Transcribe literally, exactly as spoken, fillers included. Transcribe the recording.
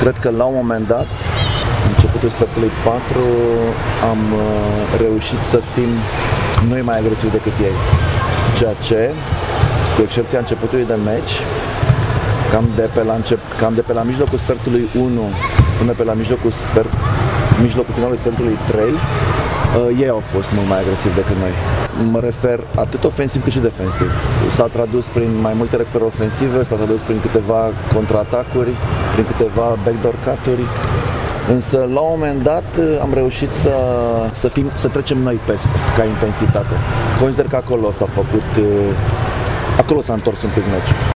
cred că la un moment dat, începutul sfertului patru, am reușit să fim noi mai agresivi decât ei. Ceea ce, cu excepția începutului de meci, cam de pe la, încep, cam de pe la mijlocul sfertului unu până pe la mijlocul, sfert, mijlocul finalului sfertului trei, uh, ei au fost mult mai agresivi decât noi. Mă refer atât ofensiv cât și defensiv. S-a tradus prin mai multe repertori ofensive, s-a tradus prin câteva contraatacuri, prin câteva backdoor cut-uri. Însă, la un moment dat, am reușit să, să, fim, să trecem noi peste, ca intensitate. Consider că acolo s-a făcut, acolo s-a întors un pic meciul.